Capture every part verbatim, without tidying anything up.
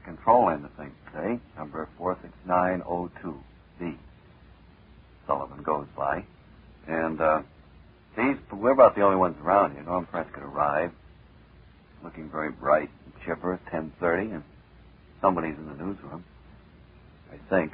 control end of things today, number four six nine oh two B. Sullivan goes by. And uh, these, we're about the only ones around here. Norm Prescott arrived, looking very bright and chipper at ten thirty, and somebody's in the newsroom, I think.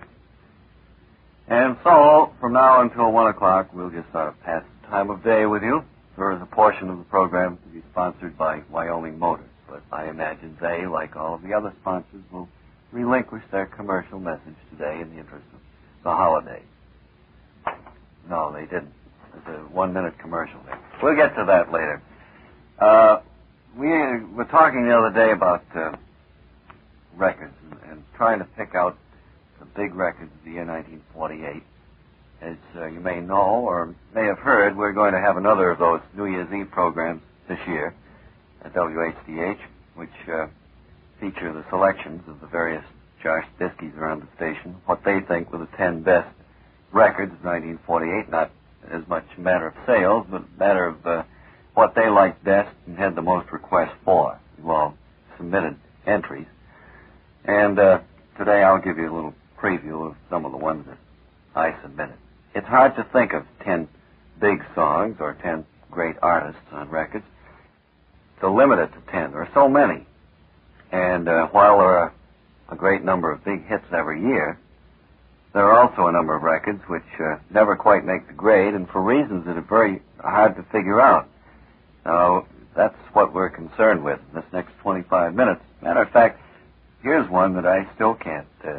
And so, from now until one o'clock, we'll just sort of pass the time of day with you. There is a portion of the program to be sponsored by Wyoming Motors, but I imagine they, like all of the other sponsors, will relinquish their commercial message today in the interest of the holiday. No, they didn't. There's a one-minute commercial there. We'll get to that later. Uh, we were talking the other day about uh, records and, and trying to pick out the big records of the year nineteen forty-eight. As uh, you may know or may have heard, we're going to have another of those New Year's Eve programs this year at W H D H, which uh, feature the selections of the various Josh Diskies around the station, what they think were the ten best records of nineteen forty-eight, not as much a matter of sales, but a matter of uh, what they liked best and had the most requests for. Well, submitted entries. And uh, today I'll give you a little preview of some of the ones that I submitted. It's hard to think of ten big songs or ten great artists on records. To limit it to ten. There are so many. And uh, while there are a great number of big hits every year, there are also a number of records which uh, never quite make the grade, and for reasons that are very hard to figure out. Now, that's what we're concerned with in this next twenty-five minutes. Matter of fact, here's one that I still can't uh,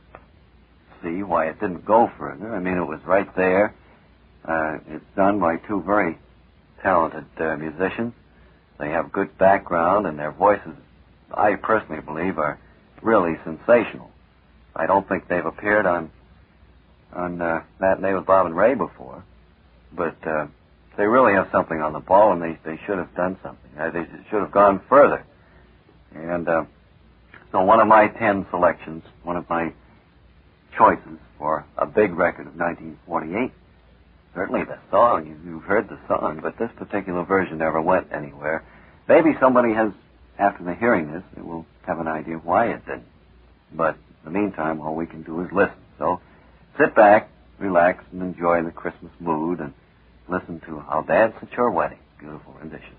see why it didn't go further. I mean, it was right there. Uh, it's done by two very talented uh, musicians. They have good background, and their voices, I personally believe, are really sensational. I don't think they've appeared on on uh, Matinee with Bob and Ray before, but uh, they really have something on the ball, and they, they should have done something. Uh, they should have gone further. And uh, so one of my ten selections, one of my choices for a big record of nineteen forty-eight, certainly the song, you, you've heard the song, but this particular version never went anywhere. Maybe somebody has, after the hearing this, they will have an idea why it didn't. But in the meantime, all we can do is listen. So sit back, relax, and enjoy the Christmas mood, and listen to I'll Dance at Your Wedding. Beautiful rendition.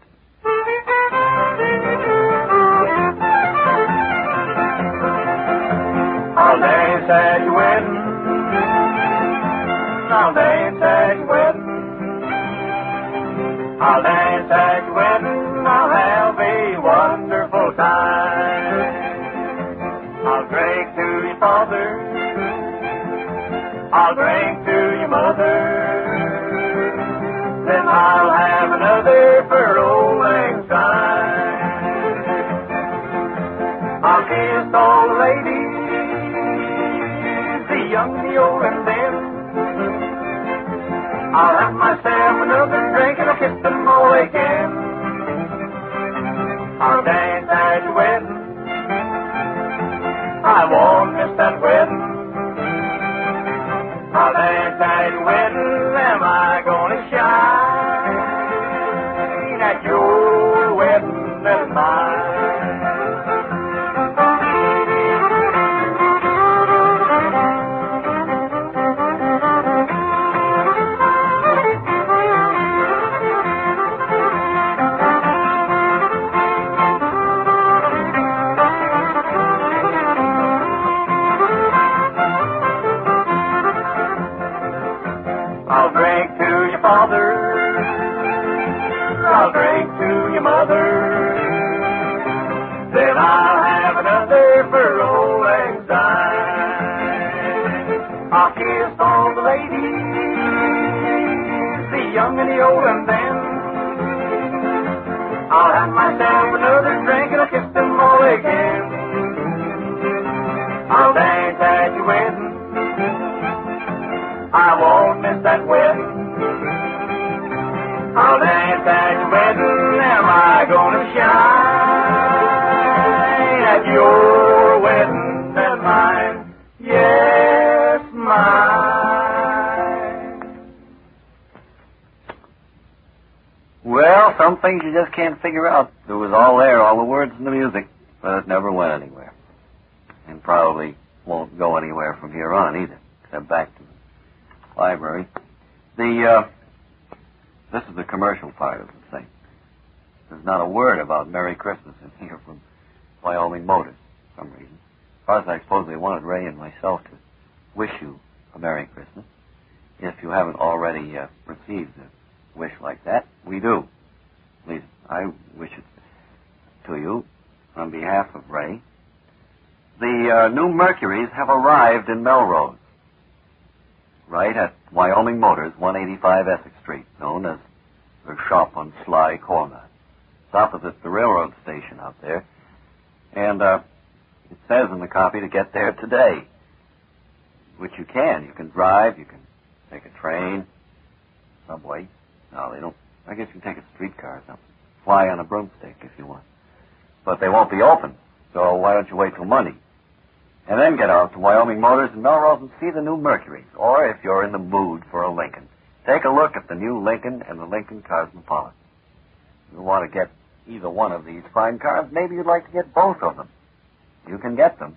I'll dance at your wedding. I'll dance at your wedding. I'll dance at your wedding. I'll have a wonderful time. I'll drink to your father. I'll drink to your mother. Then I'll have another for old lang syne. I'll kiss all the ladies, the young, the old, and them. I'll have myself another drink and I'll kiss them all again. I'll dance at your wedding. I won't miss that wedding. I'll dance at your wedding. Am I gonna shine at your wedding and mine? I'll drink to your father, I'll drink to your mother, then I'll have another for old lang syne. I'll kiss all the ladies, the young and the old, and then I'll have myself another drink and I'll kiss them all again. I'll dance at your wedding. I won't miss that wedding. I'll dance at your wedding. Am I gonna shine at your wedding and mine? Yes, mine. Well, some things you just can't figure out. It was all there, all the words and the music, but it never went anywhere. probably won't go anywhere from here on either, except back to the library. The, uh, this is the commercial part of the thing. There's not a word about Merry Christmas in here from Wyoming Motors, for some reason. As far as I suppose they wanted Ray and myself to wish you a Merry Christmas. If you haven't already uh, received a wish like that, we do. At least I wish it to you on behalf of Ray. The uh, new Mercuries have arrived in Melrose, right at Wyoming Motors, one eighty-five Essex Street, known as the shop on Sly Corner. It's opposite the railroad station out there. And uh, it says in the copy to get there today, which you can. You can drive, you can take a train, subway. No, they don't. I guess you can take a streetcar or something. Fly on a broomstick if you want. But they won't be open, so why don't you wait till Monday? And then get out to Wyoming Motors in Melrose and see the new Mercuries. Or if you're in the mood for a Lincoln, take a look at the new Lincoln and the Lincoln Cosmopolitan. You want to get either one of these fine cars, maybe you'd like to get both of them. You can get them.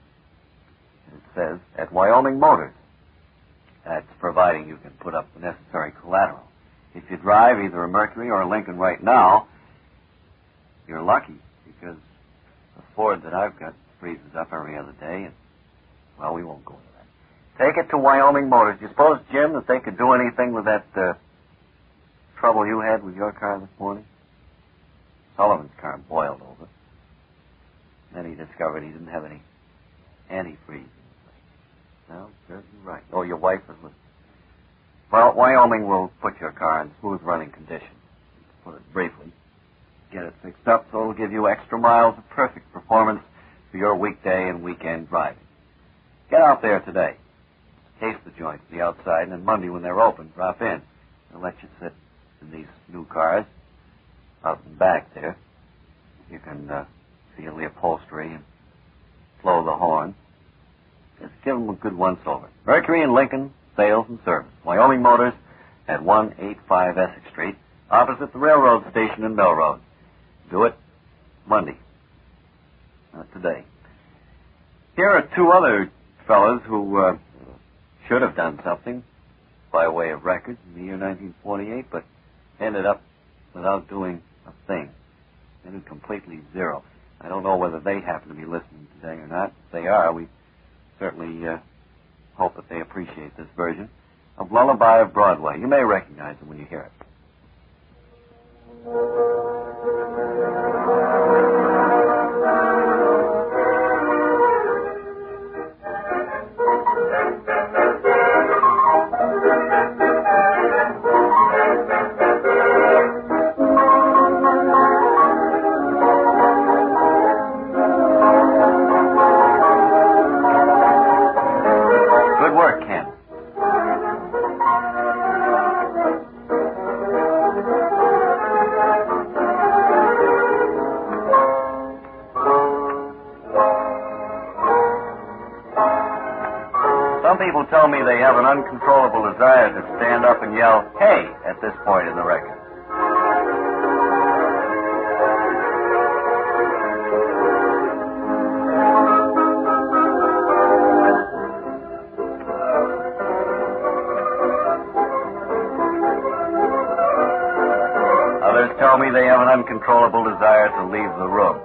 It says at Wyoming Motors. That's providing you can put up the necessary collateral. If you drive either a Mercury or a Lincoln right now, you're lucky because the Ford that I've got freezes up every other day, and, well, we won't go into that. Take it to Wyoming Motors. Do you suppose, Jim, that they could do anything with that uh, trouble you had with your car this morning? Sullivan's car boiled over. Then he discovered he didn't have any antifreeze. No, serves you right. Oh, your wife was with... Well, Wyoming will put your car in smooth running condition, to put it briefly. Get it fixed up so it'll give you extra miles of perfect performance for your weekday and weekend driving. Get out there today. Taste the joints, the outside, and then Monday when they're open, drop in. They'll let you sit in these new cars out and back there. You can uh, feel the upholstery and blow the horn. Just give them a good once-over. Mercury and Lincoln, sales and service. Wyoming Motors at one eighty-five Essex Street, opposite the railroad station in Melrose. Do it Monday. Not today. Here are two other fellows who uh, should have done something by way of records in the year nineteen forty-eight, but ended up without doing a thing. They did completely zero. I don't know whether they happen to be listening today or not. If they are, we certainly uh, hope that they appreciate this version of Lullaby of Broadway. You may recognize it when you hear it. Tell me they have an uncontrollable desire to stand up and yell, "Hey!" at this point in the record. Others tell me they have an uncontrollable desire to leave the room.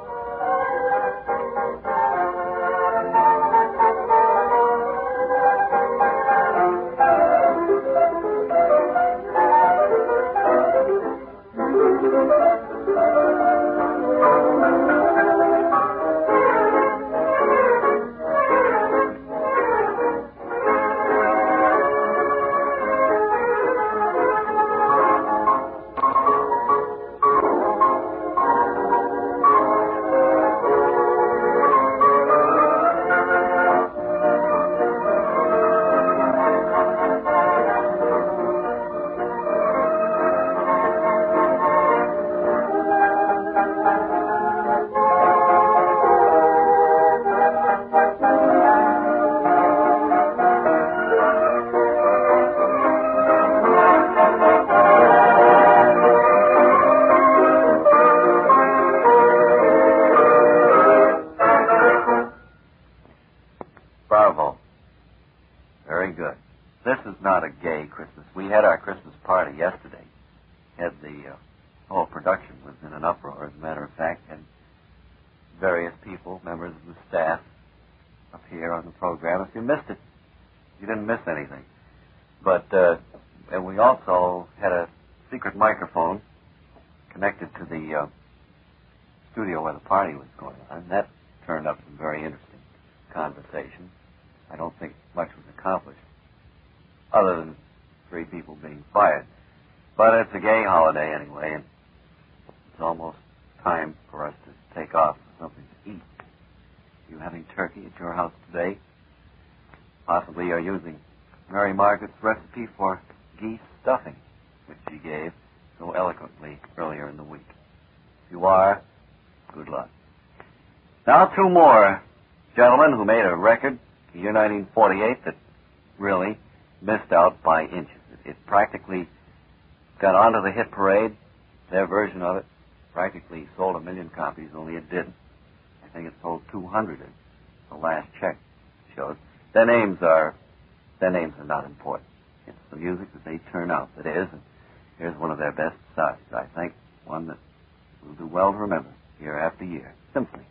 Christmas. We had our Christmas party yesterday. Had the uh, whole production was in an uproar, as a matter of fact, and various people, members of the staff, up here on the program. If you missed it, you didn't miss anything. But uh, and we also had a secret microphone connected to the uh, studio where the party was going on. That turned up some very interesting conversation. I don't think much was accomplished, other than three people being fired. But it's a gay holiday anyway, and it's almost time for us to take off for something to eat. You having turkey at your house today? Possibly you're using Mary Margaret's recipe for geese stuffing, which she gave so eloquently earlier in the week. If you are, good luck. Now, two more gentlemen who made a record, the year nineteen forty-eight, that really missed out by inches. It, it practically got onto the hit parade. Their version of it practically sold a million copies, only it didn't. I think it sold two hundred. The last check shows. Their names are, their names are not important. It's the music that they turn out that is. And here's one of their best sides, I think. One that will do well to remember year after year. Simply.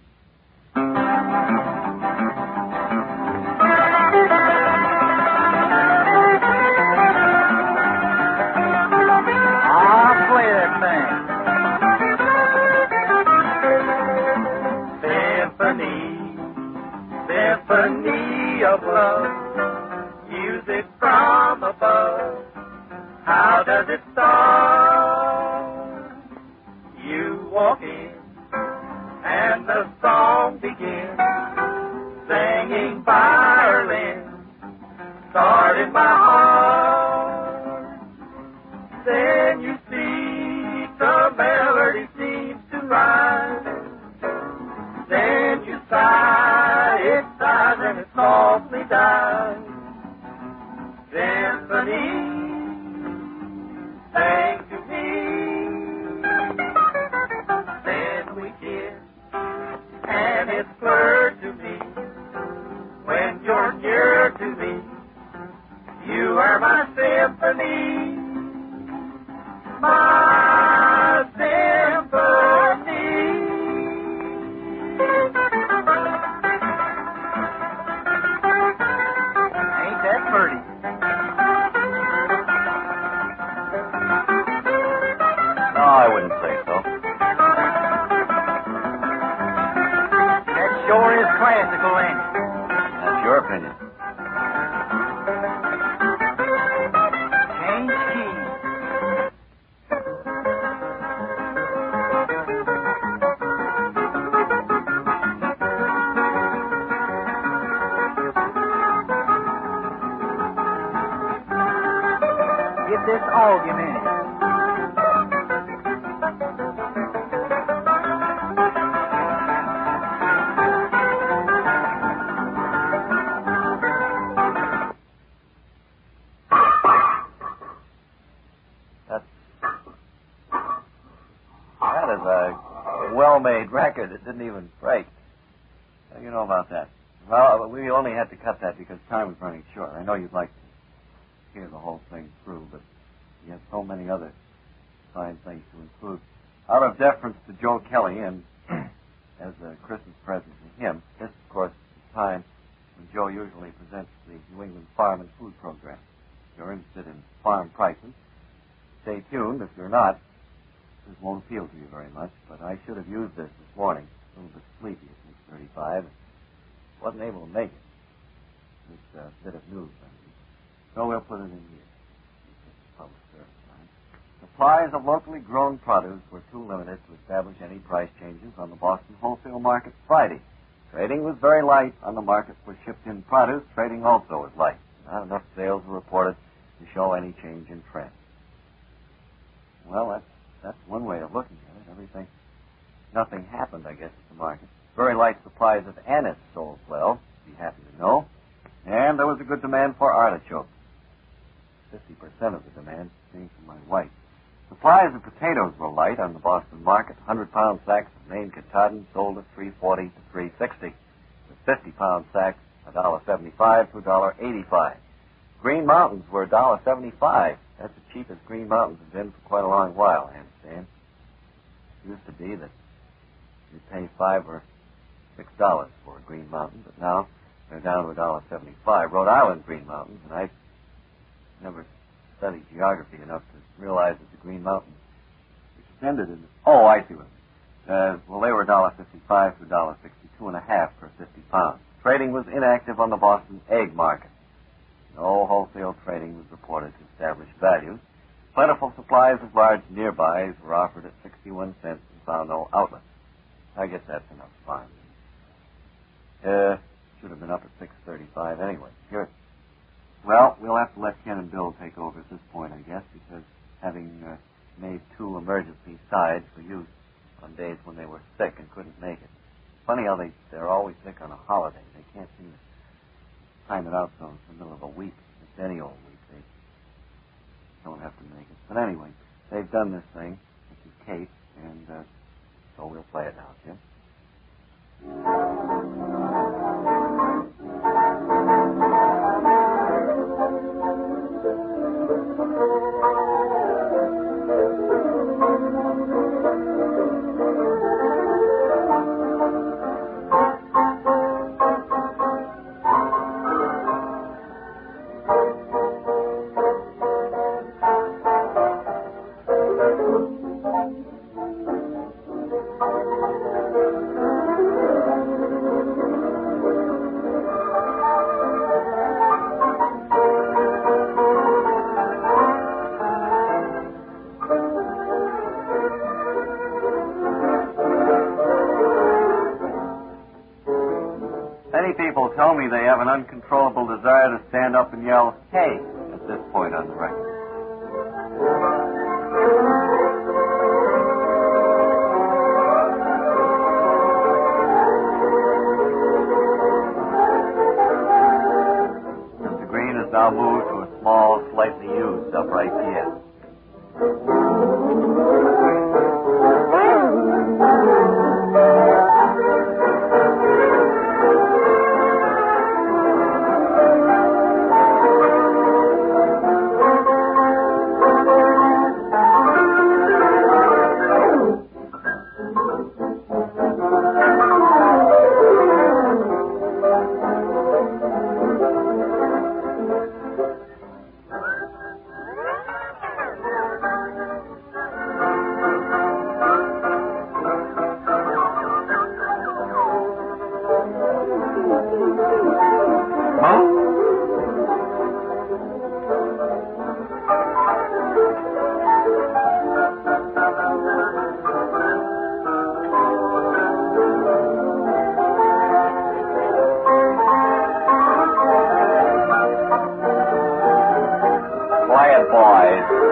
I'll play that thing. Symphony, symphony of love, music from above. How does it start? You walk in, and the song begins, singing violin, start in my heart. Then you see the melody seems to rise. Then you sigh, it sighs and it softly dies. Symphony, sing to me. Then we kiss, and it's clear to me, when you're near to me, you are my symphony, my symphony. Ain't that pretty? No, I wouldn't say so. That sure is classical, ain't it? That's your opinion. Change keys. Get this argument. That's, that is a well-made record. It didn't even break. How do you know about that? Well, we only had to cut that because time was running short. I know you'd like to hear the whole thing through, but you have so many other fine things to include. Out of deference to Joe Kelly and as a Christmas present to him, this, of course, is the time when Joe usually presents the New England Farm and Food Program. If you're interested in farm prices, stay tuned. If you're not, this won't appeal to you very much, but I should have used this this morning. A little bit sleepy at six thirty-five. Wasn't able to make it. This uh, bit of news, I mean. So we'll put it in here. Public service line. Supplies of locally grown produce were too limited to establish any price changes on the Boston wholesale market Friday. Trading was very light on the market for shipped-in produce. Trading also was light. Not enough sales were reported to show any change in trend. Well, that's that's one way of looking at it. Everything, nothing happened, I guess, at the market. Very light supplies of anise sold well. Be happy to know. And there was a good demand for artichokes. Fifty percent of the demand came from my wife. Supplies of potatoes were light on the Boston market. Hundred-pound sacks of Maine Katahdin sold at three forty to three sixty. With fifty-pound sacks, a dollar seventy-five to a dollar eighty-five. Green Mountains were one dollar seventy-five. That's the cheapest Green Mountains have been for quite a long while, I understand. It used to be that you'd pay five or six dollars for a Green Mountain, but now they're down to one dollar seventy-five. Rhode Island Green Mountains, and I've never studied geography enough to realize that the Green Mountains extended in... Oh, I see what uh, well, they were one dollar fifty-five to one dollar sixty-two and a half per fifty pounds. Trading was inactive on the Boston egg market. No wholesale trading was reported to establish values. Plentiful supplies of large nearbys were offered at sixty-one cents and found no outlet. I guess that's enough fun. Uh, should have been up at six thirty-five anyway. Here. Well, we'll have to let Ken and Bill take over at this point, I guess, because having uh, made two emergency sides for use on days when they were sick and couldn't make it. Funny how they, they're always sick on a holiday. They can't seem to time it out so it's the middle of a week. It's any old week. They don't have to make it. But anyway, they've done this thing, which is Kate, and uh, so we'll play it now, Jim. Many people tell me they have an uncontrollable desire to stand up and yell, "Hey," at this point on the record. Mister Green has now moved to a small, slightly used upright piano. Quiet, boys.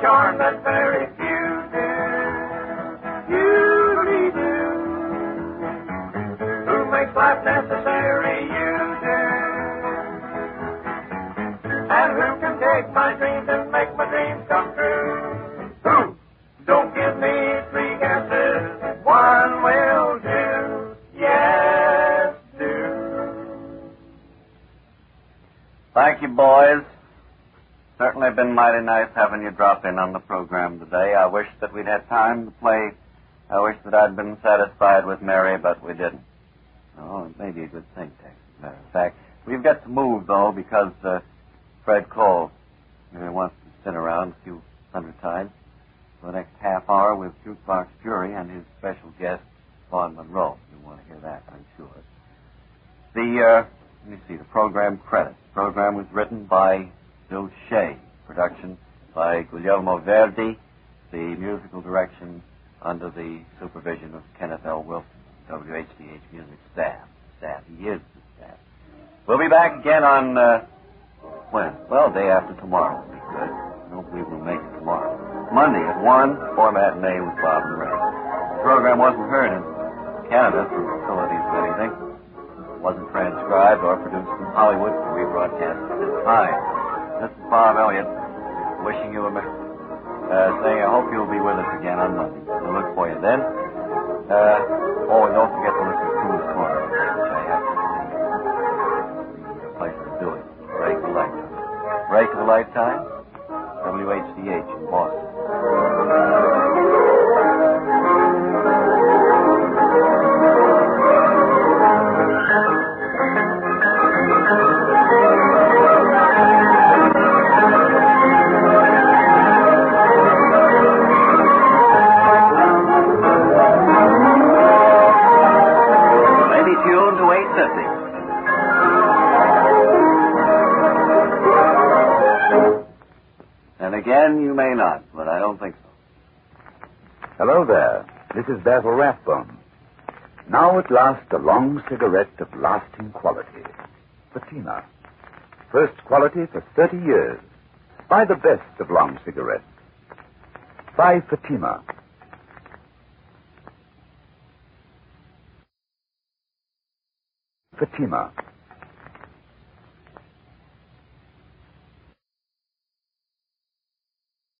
charm that very few do. You do. Who makes life necessary? You do. And who can take my dreams and make my dreams come true? Who? Don't give me three guesses. One will do. Yes, do. Thank you, boys. Certainly been mighty nice having you drop in on the program today. I wish that we'd had time to play. I wish that I'd been satisfied with Mary, but we didn't. Oh, it may be a good thing, Tex. As a matter of fact, we've got to move, though, because uh, Fred Cole uh, wants to sit around a few hundred times for the next half hour with Jukebox Jury and his special guest, Vaughn Monroe. You want to hear that, I'm sure. The, uh, let me see, the program credits. The program was written by Bill Shea. Production by Guglielmo Verdi. The musical direction under the supervision of Kenneth L. Wilson, W H D H Music staff. Staff. He is the staff. We'll be back again on, uh, when? Well, day after tomorrow will be good. I don't believe we'll make it tomorrow. Monday at one, four matinee with Bob and Ray. The program wasn't heard in Canada through facilities of anything. It wasn't transcribed or produced in Hollywood for rebroadcast at this time. This is Bob Elliott, wishing you a uh, saying I hope you'll be with us again on Monday. We'll look for you then. Uh, oh, and don't forget to listen to Cool's Corner, which I have to see the place to do it. Break the Lifetime. Break the Lifetime, W H D H in Boston. Again, you may not, but I don't think so. Hello there. This is Basil Rathbone. Now at last, a long cigarette of lasting quality. Fatima. First quality for thirty years. Buy the best of long cigarettes. Buy Fatima. Fatima.